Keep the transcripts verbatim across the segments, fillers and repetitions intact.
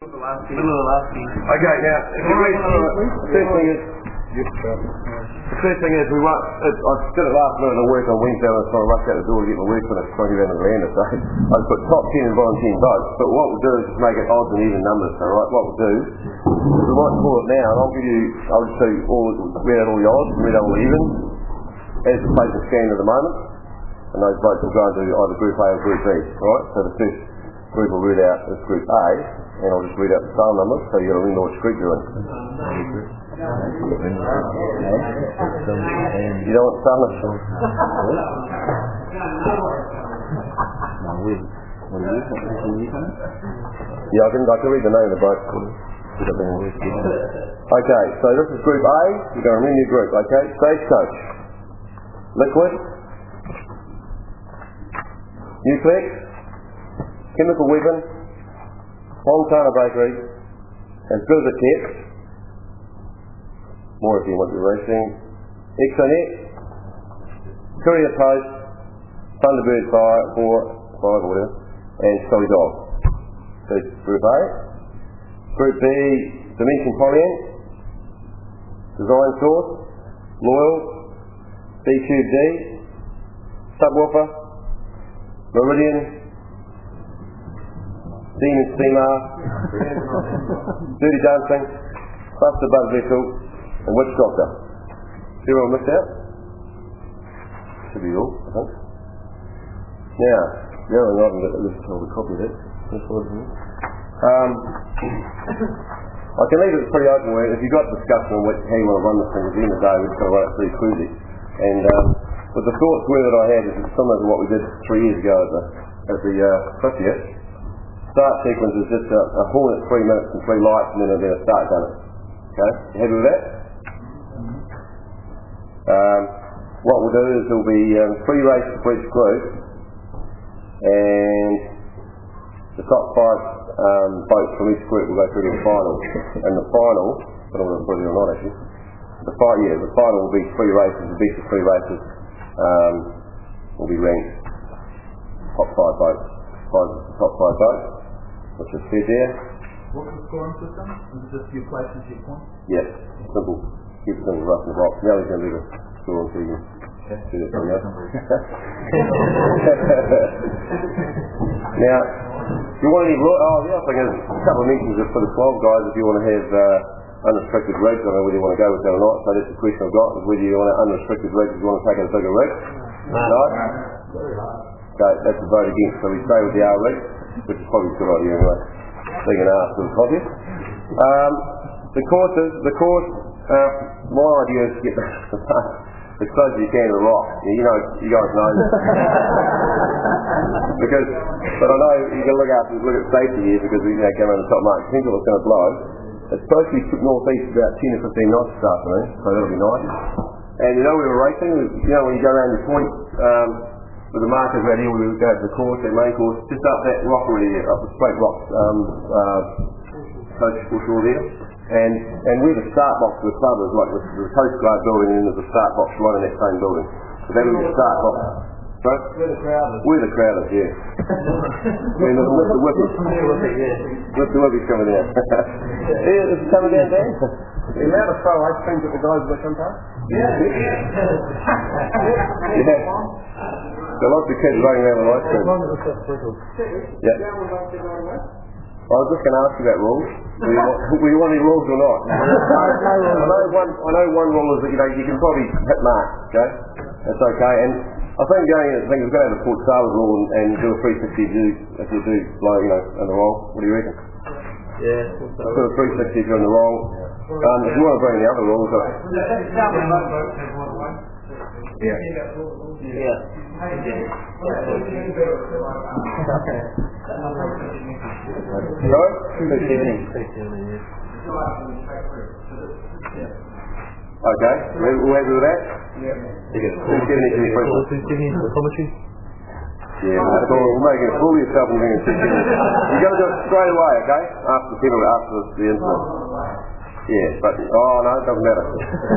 Middle of the last piece. Okay, now, if you read, the first thing is, the first thing is we want, it, I did it last minute of work on Wednesday. I was trying to rush out the door to get my work finished, trying to get down to the end, so I put top ten and bottom ten votes. But what we'll do is just make it odds and even numbers. So right, what we'll do is we might call it now, and I'll give you, I'll just show you all, read out all the odds, read out all the evens, as the place is standing at the moment, and those votes will go into either Group A or Group B. Right? So the first group will read out is Group A, and I'll just read out the sale numbers, so you've got to ring which group you're in. You don't want sale numbers? Yeah, I can, I can read the name of the boat. Okay, so this is Group A, you're going to ring your group, okay? Stagecoach, Liquid, Nuclex, Chemical Weapon, Fontana Bakery, As Good As It Gets, more if you want to be racing, Exonet, Courier Post, Thunderbird Fire, four, five or whatever, and Solly Dog. So Group A. Group B, Dimension Polyant, Design Source, Loyal, B-Tube D, Subwoofer, Meridian, Demon Steamer, Dirty Dancing, Buster Bug Vessel, and Witch Doctor. See what I missed out? Should be all, I think. Now, the other thing I haven't got to hold a copy of it. Um, I can leave it pretty open where if you've got discussion on what, how you want to run this thing, at the end of the day we're just going to run it pretty cruisy. And um, but the thoughts were that I had is similar to what we did three years ago at the, at the uh, fiftieth. Start sequence is just a, a horn at three minutes and three lights and then a, then a start gun. Okay, you happy with that? Um, what we'll do is there'll be um, three races for each group, and the top five um, boats from each group will go through to the final. And the final, I don't know whether it's or not actually, the final, yeah, the final will be three races, the best of three races um, will be ranked top five boats, five, top five boats. Which is said there. What's the scoring system? Is it just your places, your points? Yes, simple. Keep it simple, rough in the box. Now he's going to do the score so you can do this one now. Now, if you want any, oh the other thing is, a couple of mentions just for the twelve guys if you want to have uh, unrestricted rigs. I don't know whether you want to go with that or not, so that's the question I've got, is whether you want an unrestricted rig if you want to take out a bigger rig. No. No? Okay, that's a vote against, so we stay with the R rig, which is probably a good idea anyway, being an arse to the contest. Um, the courses, the course, uh, my idea is to get as close as you can to the rock. You know, you guys know. because, but I know you can look after, look at safety here because we you know, come on the top mark. It depends what's going to blow. It's supposed to be northeast about ten to fifteen knots this afternoon, so that'll be nice. And you know we were racing, you know when you go around the point, um, with the markers right here, we would go to the course, that main course, just up that rock already there, up the straight rock, um, uh, coach shore there. And and where the start box of the club is, like the, the Coast Guard building, and then there's a start box right in that same building. So that would be the start box. Right? Where the crowd is. Where the crowd is, yeah. With the Whippy. With the Whippy coming down. Yeah, this is coming down there. The amount of throw ice cream that the guys will come past? Yeah. Yeah. There are lots of kids running around with ice cream. Yeah. I was just going to ask you about rules. Do you want, do you want any rules or not? I know one. I know one rule is that you know you can probably hit marks. Okay, that's okay. And I think going in, I think we're going to have a Port Salad rule and, and do a three sixty if you if you do blow, you know, in the wrong. What do you reckon? Yeah. Do a three sixty if you're in the wrong. Um, if you want to bring the other rules, but yeah. Yeah. Sorry? Okay, we're happy with that? Yeah. two seventy to the principal. two seventy for commentary? Yeah, we'll, we'll make it fool yourself and bring it two seventy. You've got to do it straight away, okay? After the penalty, after the incident. Yeah, but, oh no, it doesn't matter.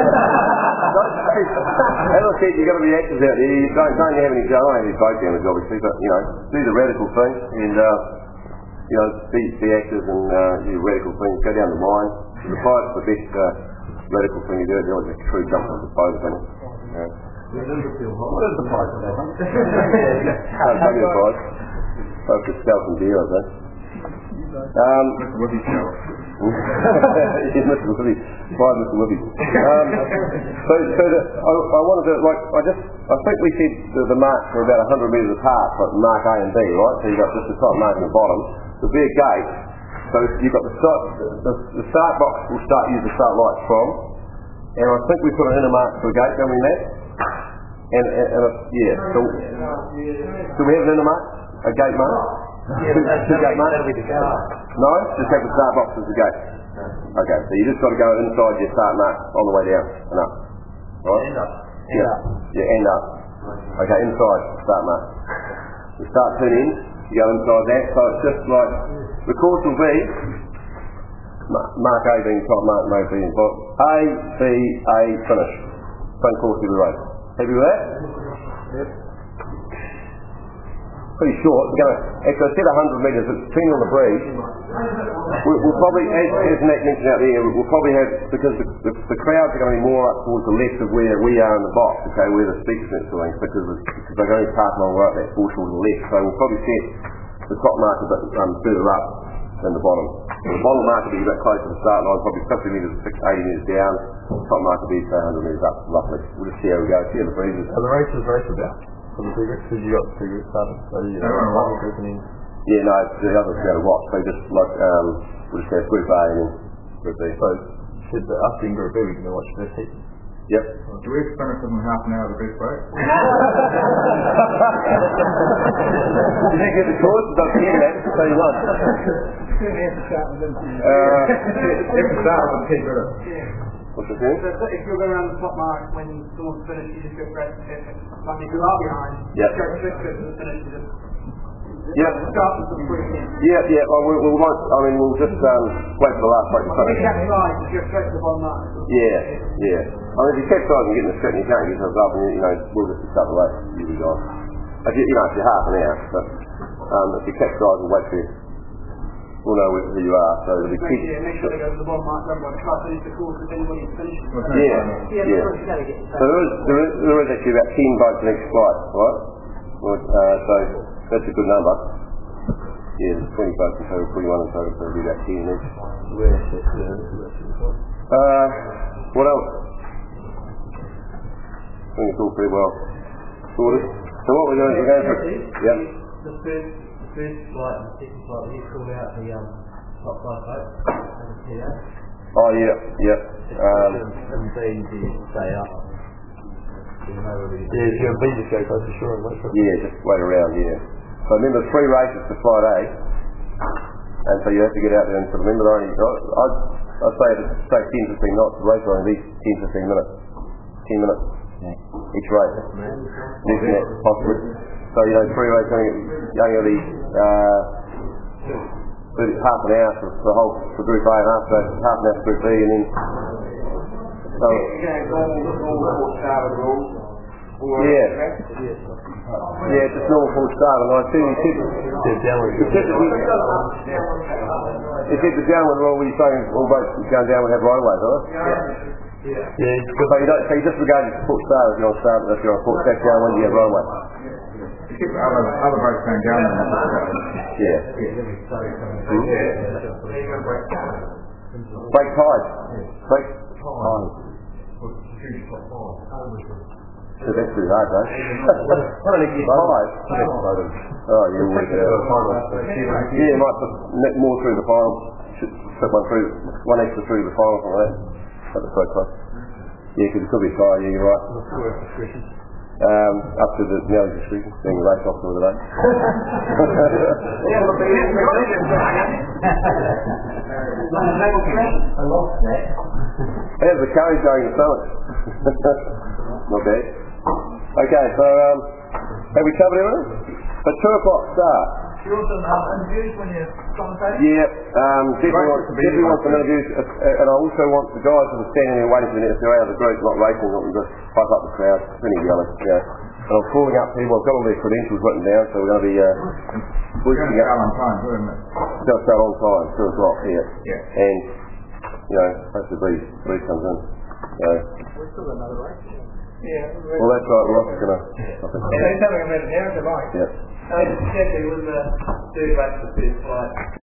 As I said, you've got to be actors out there. You don't, don't have any, I don't have any folk damage obviously, but, you know, do the radical thing and uh, you know, beat the actors and uh, do radical things, go down the mine. The pride's the best uh, radical thing you do, you always a true jump off the boat, isn't it? Yeah. What is the price of that? Can't tell you the price. Focus scalp and deer, I think. Um, Mister Whippy show. Yes, Mister Whippy. Pride Mister Whippy. Um, so, so the, I, I wanted to, like, I just, I think we said the, the marks were about one hundred metres apart, like mark A and B, right? So you've got just the top mark and the bottom. There'll be a gate. So you've got the start, the, the start box will start use the start lights from, and I think we put an inner mark for a gate, don't we, Matt? And, and, and a, yeah, so, do we have an inner mark? A gate mark? Yeah, two, that's, two gate marks? that'll be the gate. No, just have the start box as the gate. Okay, so you just got to go inside your start mark on the way down and up. Right? End up. End Yeah, up. yeah, end up. Okay, inside start mark. You start turn in, you go inside that, so it's just like, the course will be, mark A being top, mark A being bottom. A, B, A, finish. Front course of the race. Happy with that? Yep. Pretty short. We're going to, actually I said one hundred metres, it's depending on the breeze. We'll, we'll probably, as, as Matt mentioned out there, we'll probably have, because the, the, the crowds are going to be more up towards the left of where we are in the box, okay, where the speakers are doing, because, of, because they're going to pass along right that force towards the left. So we'll probably set the top mark a bit um, further up than the bottom. So the bottom mark will be a bit closer to the start line, probably fifty metres, eighty metres down. The top mark will be say one hundred metres up, roughly. We'll just see how we go, see how the breeze is. Are the races race about? For the two groups? Because you got two groups started. So you Everyone got one watch. group and then... Yeah, no, the others go to watch. So just like, um, we'll just have group A and then group B. So should the us in group B we can go watch first heat? Yep. Do we finish in half an hour the best way? You didn't get the course, don't hear that, so you won. Uh, if the start was ten minutes. What's the thing? So if you're going around the top mark when someone's finished, you just go straight to fifth. Like if you are behind, Yep. go straight to fifth and finish. You just Yep. start with the quick in. Yeah, yeah, well, we, we won't, I mean, we'll just um, wait for the last break to If finish. you capsize, just go straight to the bottom mark. Yeah, yeah. I mean, if you capsize and get in the straight and you can't get yourself up, and you, you know, we'll just start the race, usually guys. If you, you know, if you're half an hour, but um, if you capsize and wait for you, we'll know where, who you are, so it'll be Make quick. sure, make sure they go to the bottom mark. Don't want to try to finish the course if anybody's finished. Yeah, Yeah, yeah. of course, you gotta get So there is, there is, there is actually about ten boats next flight, right? Well, Uh, so that's a good number. Yeah, there's twenty boats in total, twenty-one in total, so it'll be about ten each. Where should the... Uh, what else? I think it's all pretty well sorted. So what we're doing, we're going for... Yep. The first, the first flight and the second flight, you called out the um, top five boats and the P A. Oh, yeah, yeah. Um, And B, do you stay up? Do you know where we... Yeah, if you're in B, just go close to shore and wait for it. yeah, just wait around, yeah. So remember, three races to flight A, and so you have to get out there and sort of remember, only, I'd, I'd say, say ten to fifteen knots, the race will only be ten to fifteen minutes. ten minutes each race. Less than that, possibly. So, you know, three races only, only going to be uh, thirty, half an hour for the whole, for Group A and half, so half an hour for Group B, and then... So, yeah. Yeah, it's just normal full start, and I see you said, Yeah, downward. you said, you said the downward rule, were you saying all boats going downward have right of ways, huh? Yeah, it's good. So you, don't, so you disregard your port start if you're on start, if you're on port back downwind, you have right of way. You keep other, other boats going down there. Yeah. Break tide. Break tide. So that's pretty hard, though. What an extra five. Oh, you'll work it out. Yeah, you might put net more through the final. Should put one through, one extra through the final from that. That was so close. Yeah, because it could be five, yeah, you're right. Um, up to the Nelly's discretion, being the race officer of the day. I lost that. How's the curry going in the stomach? Not bad. Okay, so um, have we covered everything? So two o'clock start. You're also um, interviews when you're commentating? Yeah, um, definitely, want, definitely want some interviews, uh, and I also want the guys that are standing there waiting for me if they're out of the group, not racing, not to pipe up the crowd, plenty yelling, you know. And I'm calling up people, I've got all their credentials written down, so we're going to be uh, boosting up. on time, isn't it? It's going to start on time, two o'clock here. Yeah. And, you know, hopefully Breeze, Breeze comes in. So, We've still got another race. Yeah. well, that's right, Ross is going to... Yeah, he's having a minute now, if you like. Yeah. Uh, Jackie was the third race of the first flight.